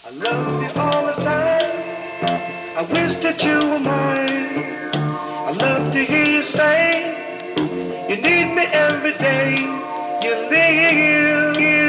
I love you all the time. I wish that you were mine. I love to hear you say you need me every day. You live.